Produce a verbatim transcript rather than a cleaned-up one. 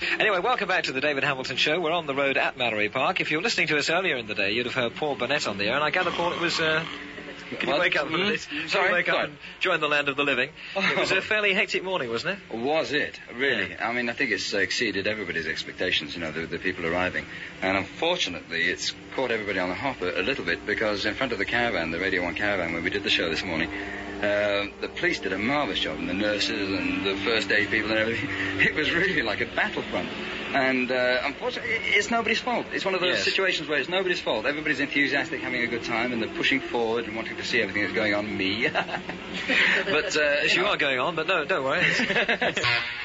Anyway, welcome back to the David Hamilton Show. We're on the road at Mallory Park. If you were listening to us earlier in the day, you'd have heard Paul Burnett on the air, and I gather, Paul, it was... Uh, Can you wake up mm-hmm. this? Sorry, wake up Sorry. and join the land of the living? Oh. It was a fairly hectic morning, wasn't it? Was it? Really? Yeah. I mean, I think it's uh, exceeded everybody's expectations, you know, the, the people arriving. And unfortunately, it's caught everybody on the hop a, a little bit, because in front of the caravan, the Radio one caravan, where we did the show this morning, uh, the police did a marvellous job, and the nurses and the first aid people and everything. It was really like a battlefront. And uh, unfortunately, it's nobody's fault. It's one of those yes. situations where it's nobody's fault. Everybody's enthusiastic, having a good time, and they're pushing forward and wanting to see everything that's going on. Me. But uh, Yes, you are going on, but no, don't worry.